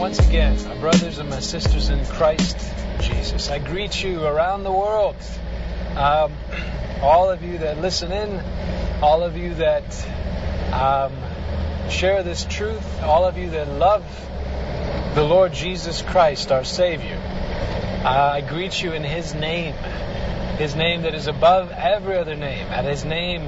once again, my brothers and my sisters in Christ Jesus. I greet you around the world. All of you that listen in, all of you that share this truth, all of you that love the Lord Jesus Christ, our Savior. I greet you in His name that is above every other name. At His name,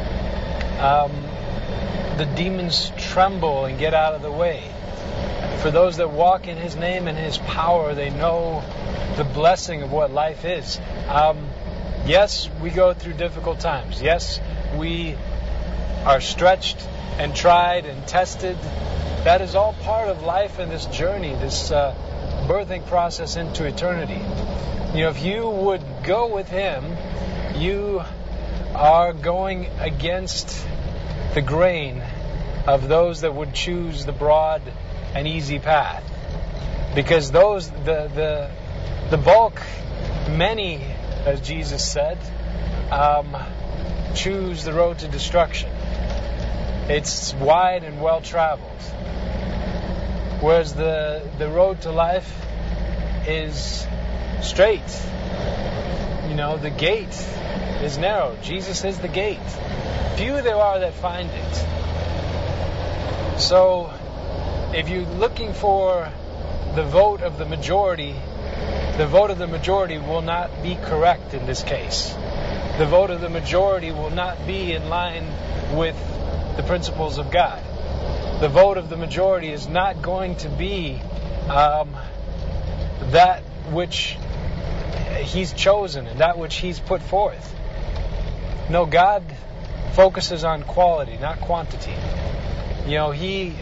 the demons tremble and get out of the way. For those that walk in His name and His power, they know the blessing of what life is. Yes, we go through difficult times. Yes, we are stretched and tried and tested. That is all part of life and this journey, this birthing process into eternity. You know, if you would go with Him, you are going against the grain of those that would choose the broad and easy path. Because those, the bulk, many, as Jesus said, choose the road to destruction. It's wide and well traveled. Whereas the road to life is straight. You know, the gate is narrow. Jesus is the gate. Few there are that find it. So, if you're looking for the vote of the majority will not be correct in this case. The vote of the majority will not be in line with the principles of God. The vote of the majority is not going to be that which He's chosen and that which He's put forth. No, God focuses on quality, not quantity. You know, He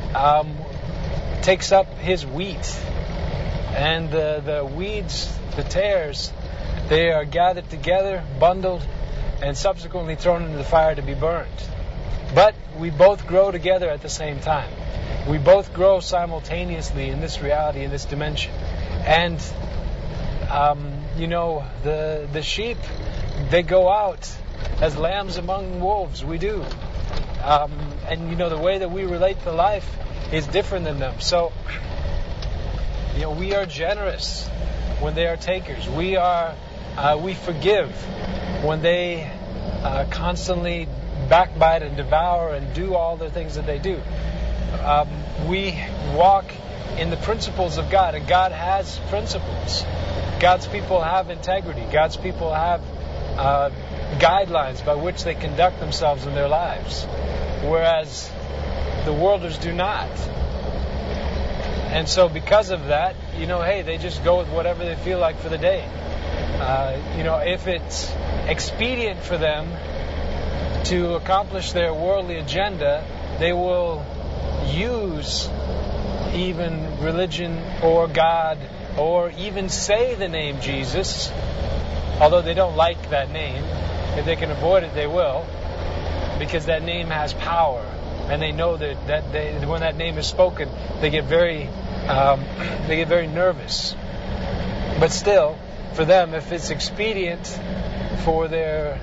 takes up His wheat, and the weeds, the tares, they are gathered together, bundled, and subsequently thrown into the fire to be burned. But we both grow together at the same time. We both grow simultaneously in this reality, in this dimension. And you know, the sheep, they go out as lambs among wolves. We do. And you know, the way that we relate to life is different than them. So, you know, we are generous when they are takers. We forgive when they constantly backbite and devour and do all the things that they do. We walk in the principles of God, and God has principles. God's people have integrity. God's people have guidelines by which they conduct themselves in their lives, whereas the worlders do not. And so because of that, you know, hey, they just go with whatever they feel like for the day. You know, if it's expedient for them to accomplish their worldly agenda, they will use even religion or God or even say the name Jesus, although they don't like that name. If they can avoid it, they will, because that name has power, and they know that when that name is spoken, they get very nervous. But still, for them, if it's expedient for their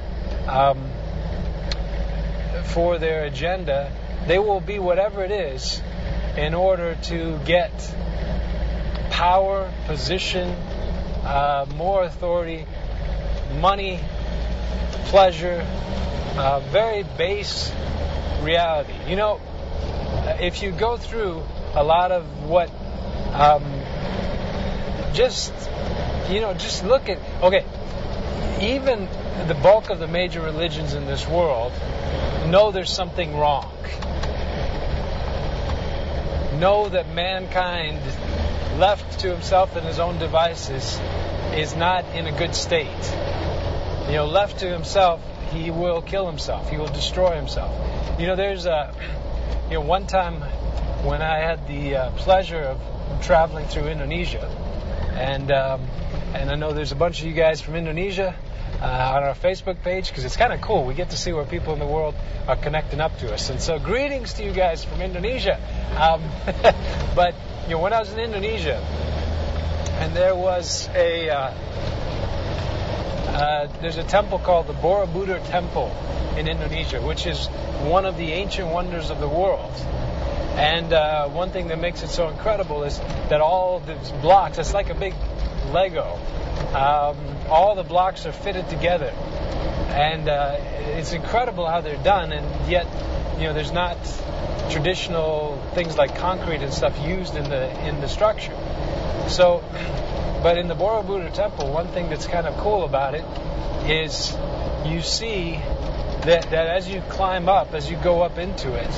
agenda, they will be whatever it is in order to get power, position, more authority, money, pleasure, very base reality. You know, if you go through a lot of what, just look at, okay, even the bulk of the major religions in this world know there's something wrong. Know that mankind, left to himself and his own devices, is not in a good state. You know, left to himself, he will kill himself. He will destroy himself. You know, there's one time when I had the pleasure of traveling through Indonesia, and I know there's a bunch of you guys from Indonesia on our Facebook page, because it's kind of cool. We get to see where people in the world are connecting up to us. And so greetings to you guys from Indonesia. But, you know, when I was in Indonesia, and there was there's a temple called the Borobudur Temple in Indonesia, which is one of the ancient wonders of the world. And one thing that makes it so incredible is that all these blocks, it's like a big Lego. All the blocks are fitted together. And it's incredible how they're done, and yet, there's not traditional things like concrete and stuff used in the structure. So, but in the Borobudur Temple, one thing that's kind of cool about it is you see that as you climb up, as you go up into it,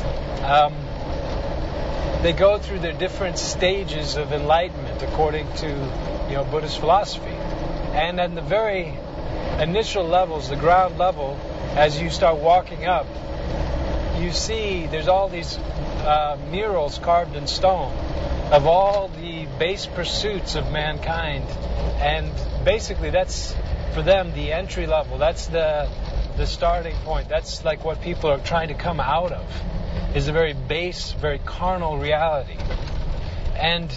they go through their different stages of enlightenment according to Buddhist philosophy. And at the very initial levels, the ground level, as you start walking up, you see there's all these murals carved in stone of all the base pursuits of mankind. And basically that's, for them, the entry level. That's the starting point. That's like what people are trying to come out of, is a very base, very carnal reality. And,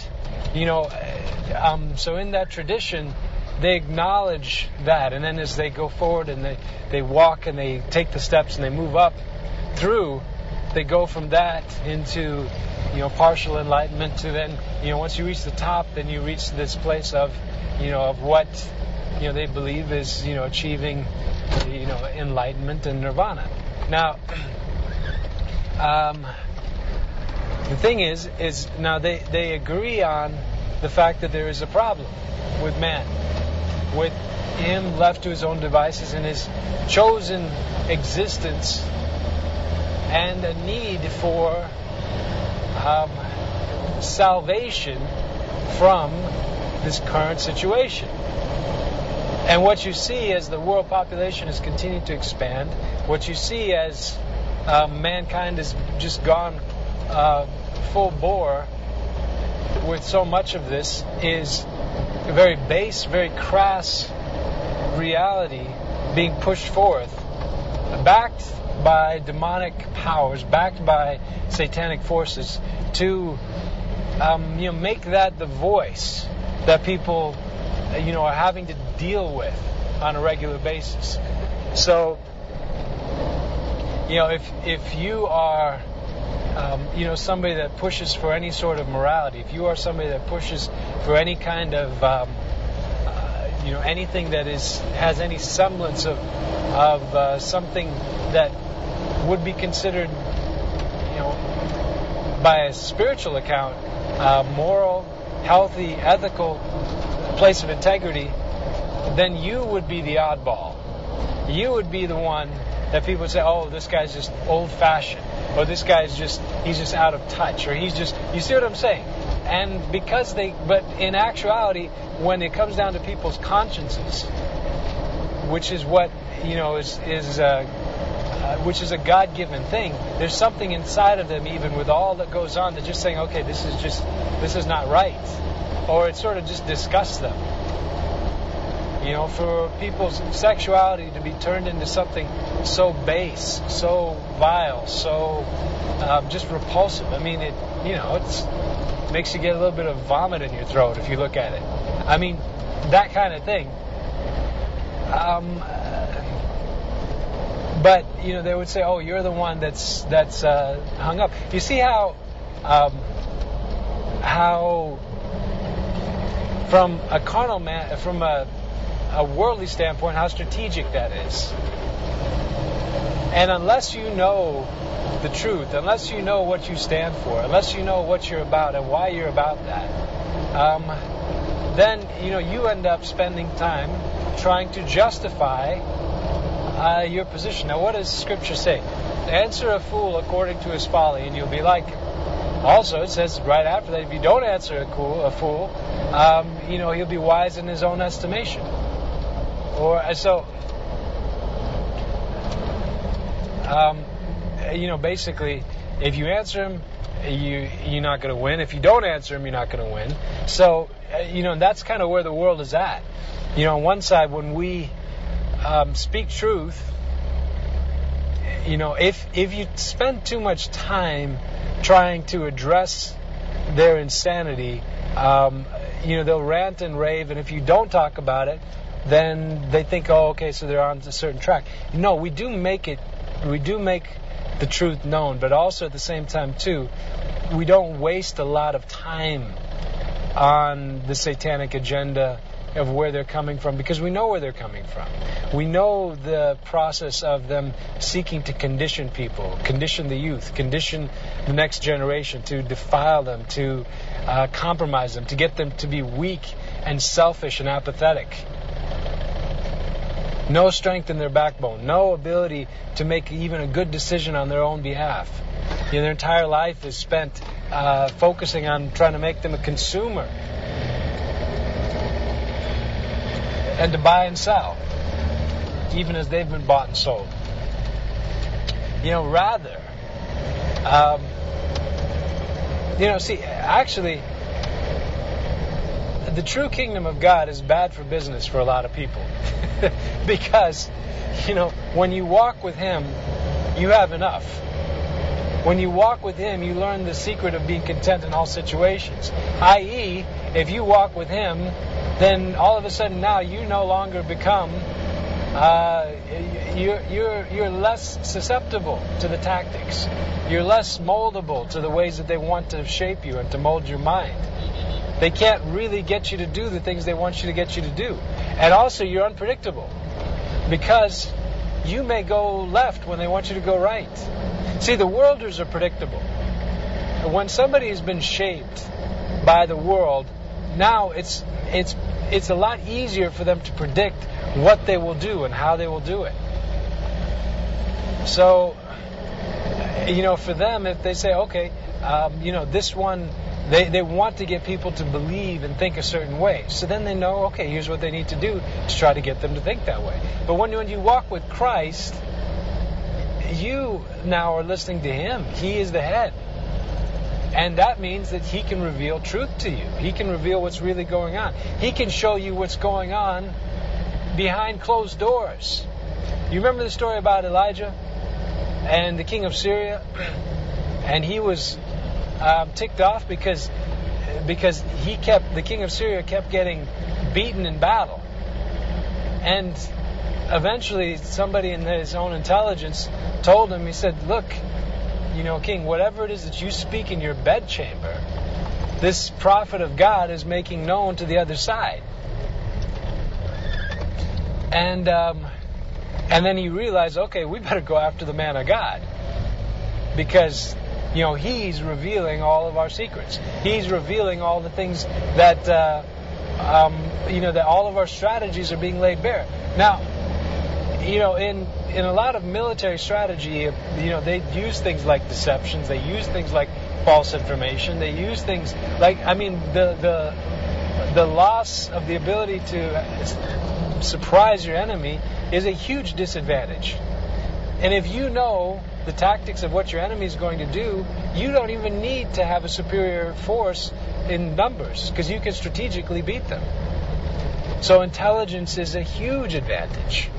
so in that tradition, they acknowledge that. And then as they go forward and they walk and they take the steps and they move up through, they go from that into, partial enlightenment to then, once you reach the top, then you reach this place of, of what, they believe is, achieving, enlightenment and nirvana. Now, the thing is now they agree on the fact that there is a problem with man, with him left to his own devices in his chosen existence, and a need for salvation from this current situation. And what you see as the world population has continued to expand, what you see as mankind has just gone full bore with so much of this, is a very base, very crass reality being pushed forth, backed by demonic powers, backed by satanic forces, to make that the voice that people are having to deal with on a regular basis. So if you are somebody that pushes for any sort of morality, if you are somebody that pushes for any kind of anything that has any semblance of something that would be considered, by a spiritual account, moral, healthy, ethical place of integrity, then you would be the oddball. You would be the one that people would say, oh, this guy's just old-fashioned, or this guy's he's just out of touch, or you see what I'm saying? And but in actuality, when it comes down to people's consciences, which is what, which is a God-given thing, there's something inside of them, even with all that goes on, that's just saying, okay, this is not right. Or it sort of just disgusts them. For people's sexuality to be turned into something so base, so vile, so just repulsive. I mean, it makes you get a little bit of vomit in your throat if you look at it. I mean, that kind of thing. But they would say, "Oh, you're the one that's hung up." You see how from a carnal man, from a worldly standpoint, how strategic that is. And unless you know the truth, unless you know what you stand for, unless you know what you're about and why you're about that, then you end up spending time trying to justify your position. Now, what does Scripture say? Answer a fool according to his folly, and you'll be like him. Also, it says right after that, if you don't answer a fool, he'll be wise in his own estimation. Basically, if you answer him, you're not going to win. If you don't answer him, you're not going to win. So, that's kind of where the world is at. On one side, when we speak truth, if you spend too much time trying to address their insanity, they'll rant and rave, and if you don't talk about it, then they think, oh, okay, so they're on a certain track. No, we do make the truth known, but also at the same time too, we don't waste a lot of time on the satanic agenda of where they're coming from, because we know where they're coming from. We know the process of them seeking to condition people, condition the youth, condition the next generation, to defile them, to compromise them, to get them to be weak and selfish and apathetic. No strength in their backbone, no ability to make even a good decision on their own behalf. Their entire life is spent focusing on trying to make them a consumer and to buy and sell, even as they've been bought and sold. Rather, actually, the true kingdom of God is bad for business for a lot of people. Because, when you walk with Him, you have enough. When you walk with Him, you learn the secret of being content in all situations. I.e., if you walk with Him, then all of a sudden now you no longer become, you're less susceptible to the tactics. You're less moldable to the ways that they want to shape you and to mold your mind. They can't really get you to do the things they want you to get you to do. And also you're unpredictable, because you may go left when they want you to go right. See, the worlders are predictable. When somebody has been shaped by the world, now it's a lot easier for them to predict what they will do and how they will do it. So, for them, if they say, okay, this one, they want to get people to believe and think a certain way. So then they know, okay, here's what they need to do to try to get them to think that way. But when you walk with Christ, you now are listening to Him. He is the head. And that means that He can reveal truth to you. He can reveal what's really going on. He can show you what's going on behind closed doors. You remember the story about Elijah and the king of Syria? And he was ticked off because the king of Syria kept getting beaten in battle. And eventually somebody in his own intelligence told him, he said, look, king, whatever it is that you speak in your bedchamber, this prophet of God is making known to the other side. And then he realized, okay, we better go after the man of God, because he's revealing all of our secrets. He's revealing all the things that that all of our strategies are being laid bare. Now, in a lot of military strategy, they use things like deceptions. They use things like false information. They use things like, the loss of the ability to surprise your enemy is a huge disadvantage. And if you know the tactics of what your enemy is going to do, you don't even need to have a superior force in numbers, because you can strategically beat them. So intelligence is a huge advantage.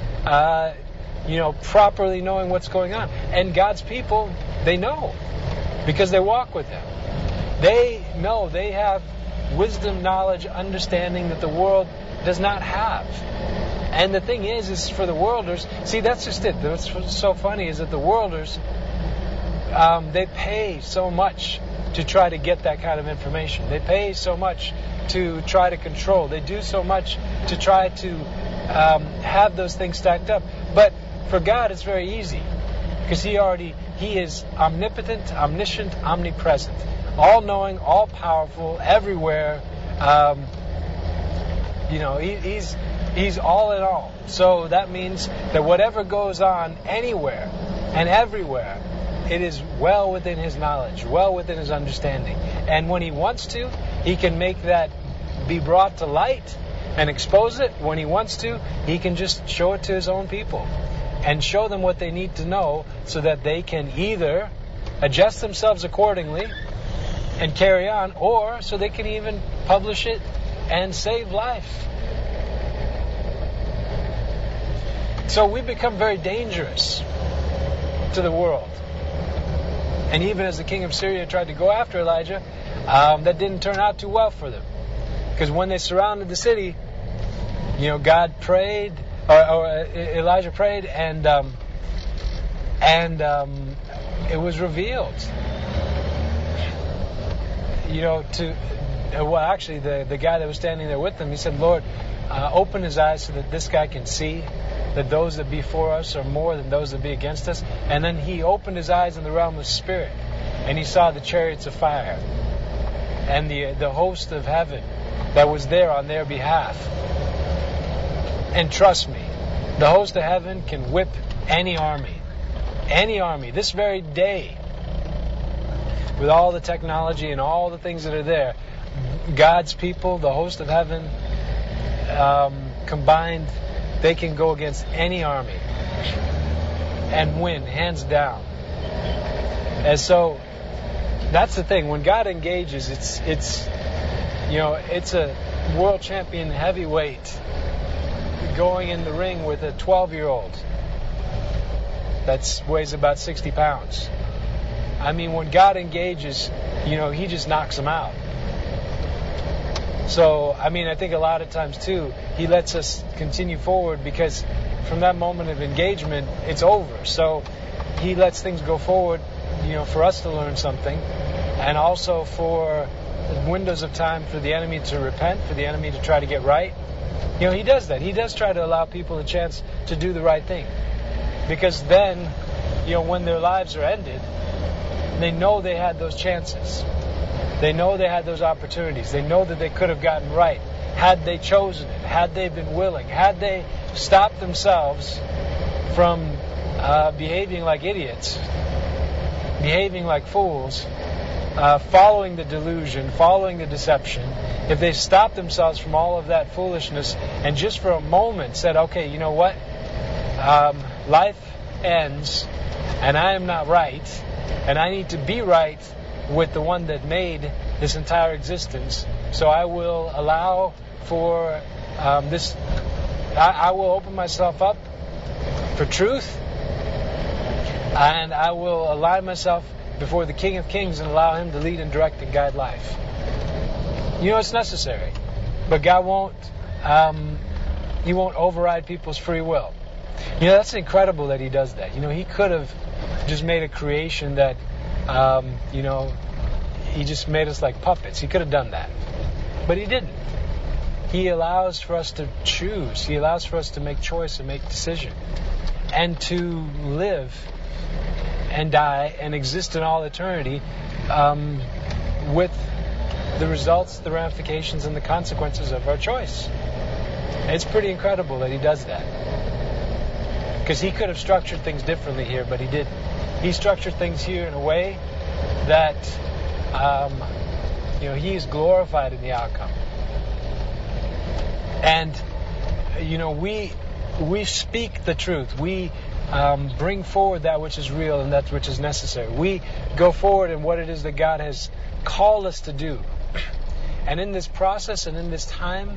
Properly knowing what's going on. And God's people, they know, because they walk with Him. They know, they have wisdom, knowledge, understanding that the world does not have. And the thing is for the worlders, see, that's just it. What's so funny is that the worlders, they pay so much to try to get that kind of information. They pay so much to try to control. They do so much to try to have those things stacked up. But for God, it's very easy, because He is omnipotent, omniscient, omnipresent, all-knowing, all-powerful, everywhere. He's all in all. So that means that whatever goes on anywhere and everywhere, it is well within His knowledge, well within His understanding. And when He wants to, He can make that be brought to light and expose it. When He wants to, He can just show it to His own people and show them what they need to know, so that they can either adjust themselves accordingly and carry on, or so they can even publish it and save life. So we become very dangerous to the world. And even as the king of Syria tried to go after Elijah, that didn't turn out too well for them. Because when they surrounded the city, God prayed, or Elijah prayed, and it was revealed actually, the guy that was standing there with him, he said, Lord, open his eyes so that this guy can see that those that be for us are more than those that be against us. And then he opened his eyes in the realm of spirit, and he saw the chariots of fire and the host of heaven that was there on their behalf. And trust me, the host of heaven can whip any army. Any army. This very day, with all the technology and all the things that are there, God's people, the host of heaven, combined, they can go against any army and win, hands down. And so, that's the thing. When God engages, it's a world champion heavyweight going in the ring with a 12-year-old that weighs about 60 pounds. I mean, when God engages, He just knocks them out. So, I mean, I think a lot of times, too, He lets us continue forward because from that moment of engagement, it's over. So, He lets things go forward, for us to learn something, and also for windows of time for the enemy to repent, for the enemy to try to get right. He does that. He does try to allow people a chance to do the right thing. Because then, when their lives are ended, they know they had those chances. They know they had those opportunities. They know that they could have gotten right had they chosen it, had they been willing, had they stopped themselves from behaving like idiots, behaving like fools, following the delusion, following the deception. If they stopped themselves from all of that foolishness and just for a moment said, okay, you know what? Life ends and I am not right and I need to be right with the one that made this entire existence. So I will allow for this. I will open myself up for truth, and I will align myself before the King of Kings and allow Him to lead and direct and guide life. It's necessary, but God won't. He won't override people's free will. That's incredible that He does that. He could have just made a creation that, He just made us like puppets. He could have done that. But He didn't. He allows for us to choose. He allows for us to make choice and make decision. And to live and die and exist in all eternity with the results, the ramifications, and the consequences of our choice. It's pretty incredible that He does that. Because He could have structured things differently here, but He didn't. He structured things here in a way that He is glorified in the outcome. And we speak the truth. We bring forward that which is real and that which is necessary. We go forward in what it is that God has called us to do. And in this process and in this time,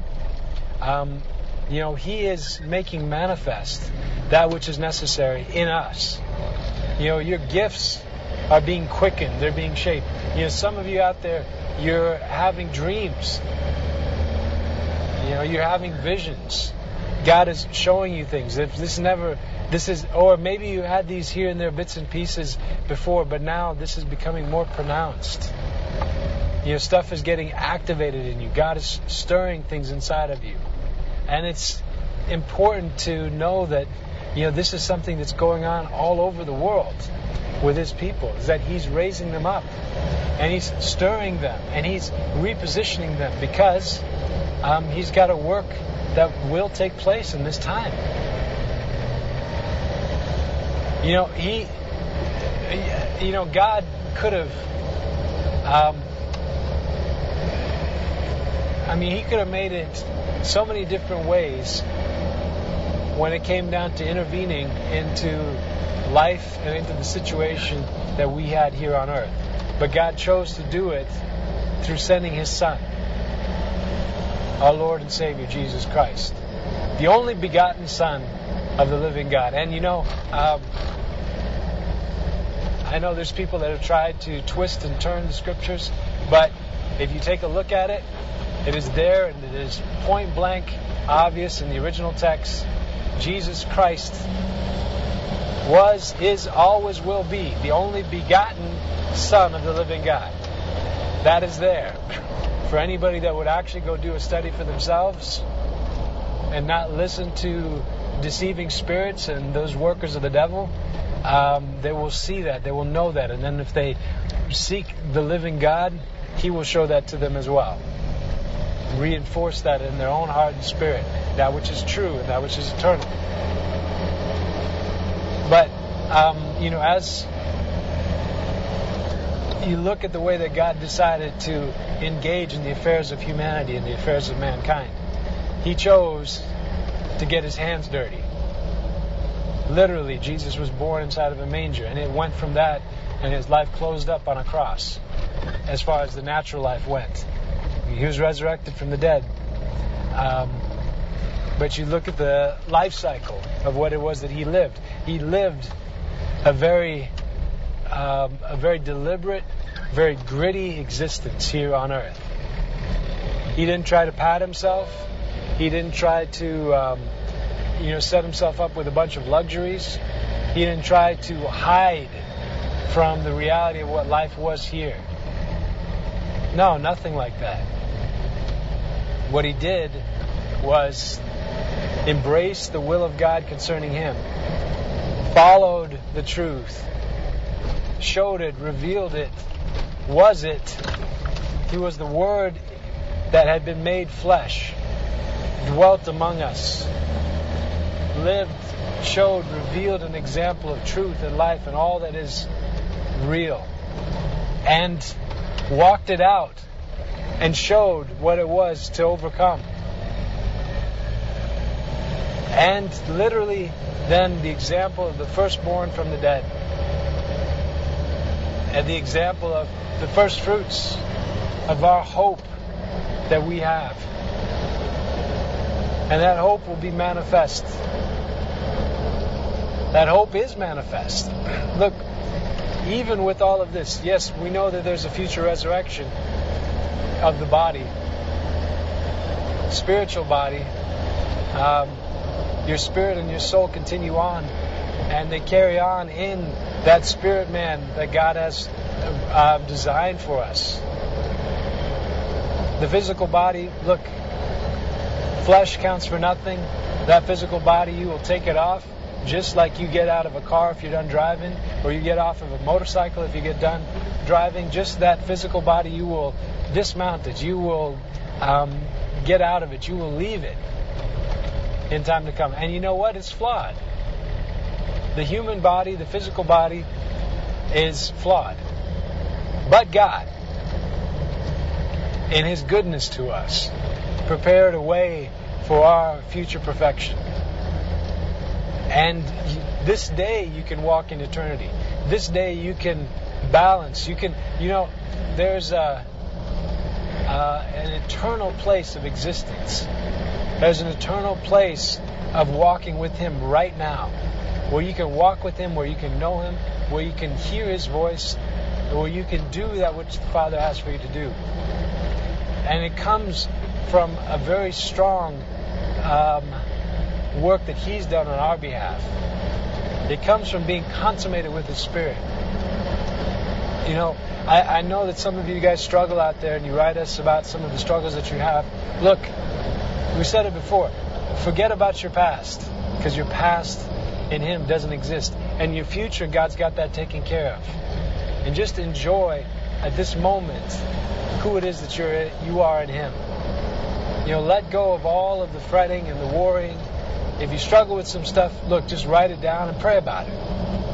He is making manifest that which is necessary in us. Your gifts are being quickened. They're being shaped. Some of you out there, you're having dreams. You're having visions. God is showing you things. Or maybe you had these here and there bits and pieces before, but now this is becoming more pronounced. Stuff is getting activated in you. God is stirring things inside of you. And it's important to know that, this is something that's going on all over the world with His people, is that He's raising them up and He's stirring them and He's repositioning them because He's got a work that will take place in this time. God could have He could have made it so many different ways when it came down to intervening into life and into the situation that we had here on earth. But God chose to do it through sending His Son, our Lord and Savior, Jesus Christ, the only begotten Son of the living God. And I know there's people that have tried to twist and turn the Scriptures, but if you take a look at it, it is there and it is point blank obvious in the original text. Jesus Christ was, is, always will be the only begotten Son of the living God. that is there. For anybody that would actually go do a study for themselves and not listen to deceiving spirits and those workers of the devil, they will see that. They will know that. And then if they seek the living God, He will show that to them as well. Reinforce that in their own heart and spirit, that which is true and that which is eternal. But, as you look at the way that God decided to engage in the affairs of humanity and the affairs of mankind, He chose to get His hands dirty. Literally, Jesus was born inside of a manger, and it went from that, and His life closed up on a cross as far as the natural life went. He was resurrected from the dead. But you look at the life cycle of what it was that He lived. He lived a very deliberate, very gritty existence here on earth. He didn't try to pat Himself. He didn't try to, set Himself up with a bunch of luxuries. He didn't try to hide from the reality of what life was here. No, nothing like that. What He did was embrace the will of God concerning Him, followed the truth, showed it, revealed it, was it. He was the Word that had been made flesh, dwelt among us, lived, showed, revealed an example of truth and life and all that is real, and walked it out and showed what it was to overcome. And literally then the example of the firstborn from the dead, and the example of the first fruits of our hope that we have. And that hope will be manifest. That hope is manifest. Look, even with all of this, yes, we know that there's a future resurrection of the body, spiritual body. Your spirit and your soul continue on, and they carry on in that spirit man that God has designed for us. The physical body, look, flesh counts for nothing. That physical body, you will take it off, just like you get out of a car if you're done driving, or you get off of a motorcycle if you get done driving. Just that physical body, you will dismount it. You will get out of it. You will leave it in time to come. And you know what? It's flawed. The human body, the physical body, is flawed. But God, in His goodness to us, prepared a way for our future perfection. And this day you can walk in eternity. This day you can balance. You can, there's an eternal place of existence. There's an eternal place of walking with Him right now, where you can walk with Him, where you can know Him, where you can hear His voice, where you can do that which the Father has for you to do. And it comes from a very strong work that He's done on our behalf. It comes from being consummated with His Spirit. I know that some of you guys struggle out there, and you write us about some of the struggles that you have. Look, we said it before. Forget about your past, because your past in Him doesn't exist. And your future, God's got that taken care of. And just enjoy at this moment who it is that you are in Him. Let go of all of the fretting and the worrying. If you struggle with some stuff, look, just write it down and pray about it.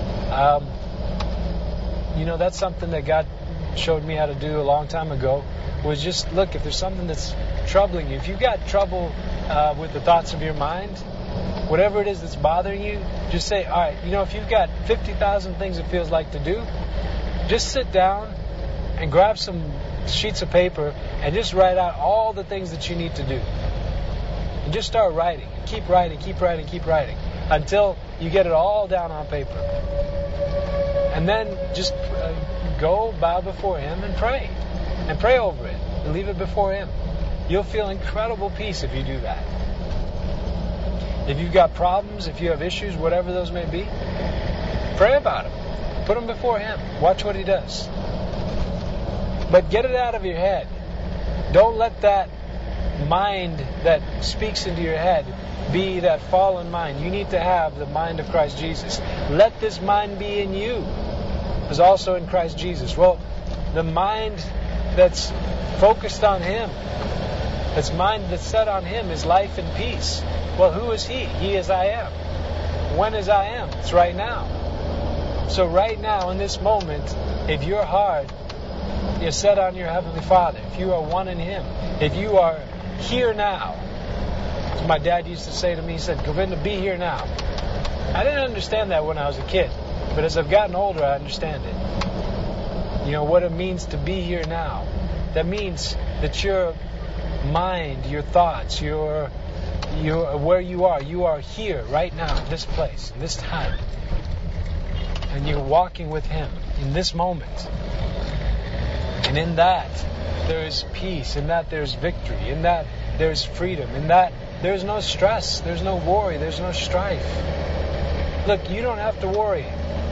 That's something that God showed me how to do a long time ago, was just look, if there's something that's troubling you, if you've got trouble with the thoughts of your mind, whatever it is that's bothering you, just say, all right, if you've got 50,000 things it feels like to do, just sit down and grab some sheets of paper and just write out all the things that you need to do. And just start writing. Keep writing, keep writing, keep writing until you get it all down on paper. And then just go bow before Him and pray. And pray over it. And leave it before Him. You'll feel incredible peace if you do that. If you've got problems, if you have issues, whatever those may be, pray about them. Put them before Him. Watch what He does. But get it out of your head. Don't let that mind that speaks into your head be that fallen mind. You need to have the mind of Christ Jesus. Let this mind be in you, as also in Christ Jesus. Well, the mind that's focused on Him, that's mind that's set on Him, is life and peace. Well, who is He? He is I am. When is I am? It's right now. So right now, in this moment, if your heart is set on your Heavenly Father, if you are one in Him, if you are here now, as my dad used to say to me, he said, Govinda, be here now. I didn't understand that when I was a kid, but as I've gotten older, I understand it. You know, what it means to be here now. That means that your mind, your thoughts, your where you are here right now, this place, this time. And you're walking with Him in this moment. And in that, there is peace. In that, there's victory. In that, there's freedom. In that, there's no stress. There's no worry. There's no strife. Look, you don't have to worry.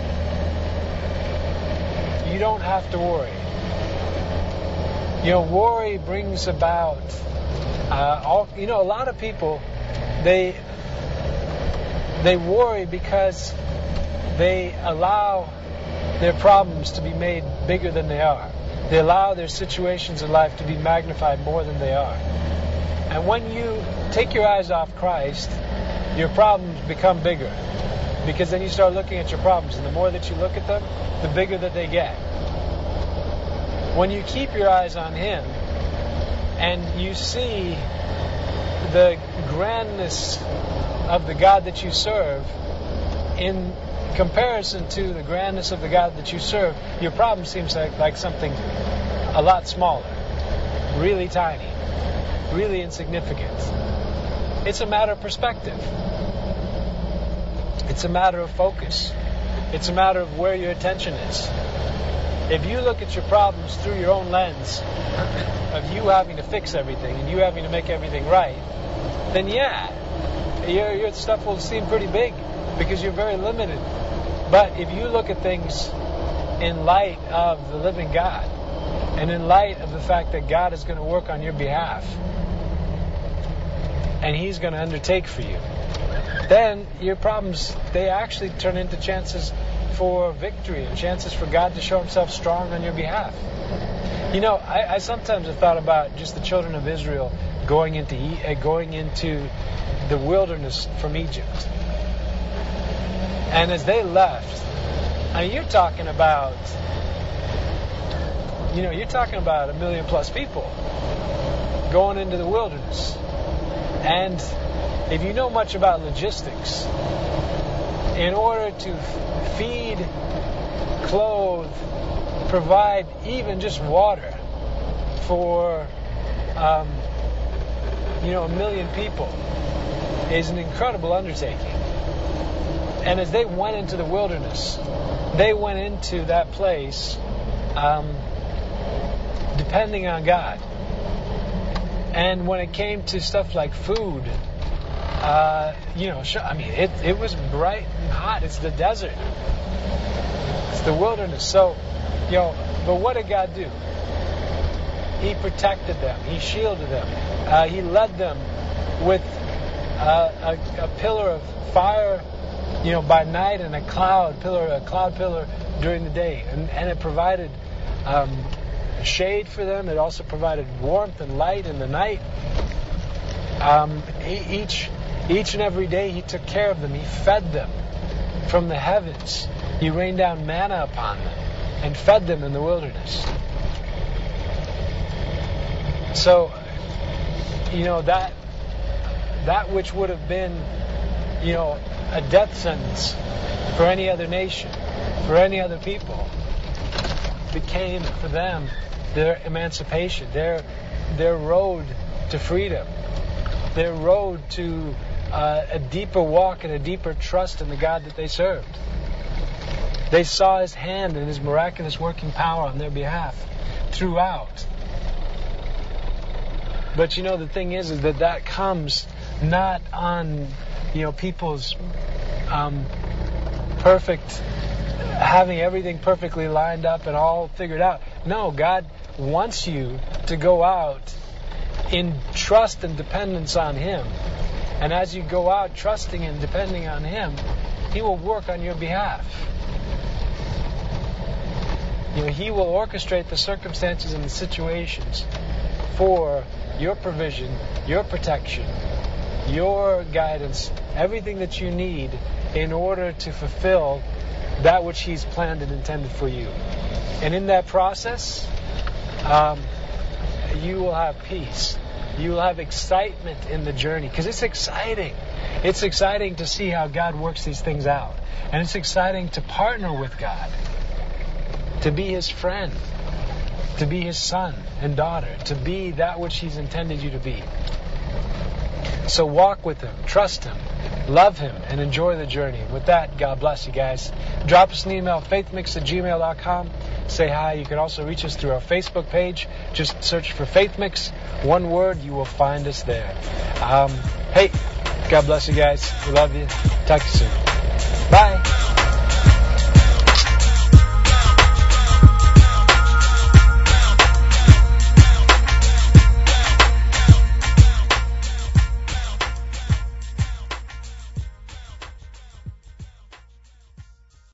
You don't have to worry. You know, worry brings about a lot of people, they worry because they allow their problems to be made bigger than they are. They allow their situations in life to be magnified more than they are. And when you take your eyes off Christ, your problems become bigger. Because then you start looking at your problems, and the more that you look at them, the bigger that they get. When you keep your eyes on Him, and you see the grandness of the God that you serve in comparison to the grandness of the God that you serve, your problem seems like something a lot smaller, really tiny, really insignificant. It's a matter of perspective. It's a matter of focus. It's a matter of where your attention is. If you look at your problems through your own lens of you having to fix everything and you having to make everything right, then your stuff will seem pretty big because you're very limited. But if you look at things in light of the living God and in light of the fact that God is going to work on your behalf and He's going to undertake for you, then your problems, they actually turn into chances for victory and chances for God to show Himself strong on your behalf. You know, I sometimes have thought about just the children of Israel going into the wilderness from Egypt. And as they left, I mean, you're talking about 1 million plus people going into the wilderness. And if you know much about logistics, in order to feed, clothe, provide even just water for 1 million people is an incredible undertaking. And as they went into the wilderness, they went into that place depending on God. And when it came to stuff like food, it was bright and hot. It's the desert. It's the wilderness. So, but what did God do? He protected them. He shielded them. He led them with a pillar of fire, by night, and a cloud pillar during the day. And it provided shade for them. It also provided warmth and light in the night. Each and every day He took care of them. He fed them from the heavens. He rained down manna upon them and fed them in the wilderness. So, that which would have been, a death sentence for any other nation, for any other people, became for them their emancipation, their road to freedom, their road to a deeper walk and a deeper trust in the God that they served. They saw His hand and His miraculous working power on their behalf throughout. But the thing is that comes not on people's having everything perfectly lined up and all figured out. No, God wants you to go out in trust and dependence on Him. And as you go out trusting and depending on Him, He will work on your behalf. He will orchestrate the circumstances and the situations for your provision, your protection, your guidance, everything that you need in order to fulfill that which He's planned and intended for you. And in that process, you will have peace. You will have excitement in the journey, because it's exciting. It's exciting to see how God works these things out. And it's exciting to partner with God, to be His friend, to be His son and daughter, to be that which He's intended you to be. So walk with Him, trust Him, love Him, and enjoy the journey. With that, God bless you guys. Drop us an email, faithmix@gmail.com. Say hi. You can also reach us through our Facebook page. Just search for Faith Mix. One word, you will find us there. Hey, God bless you guys. We love you. Talk to you soon. Bye.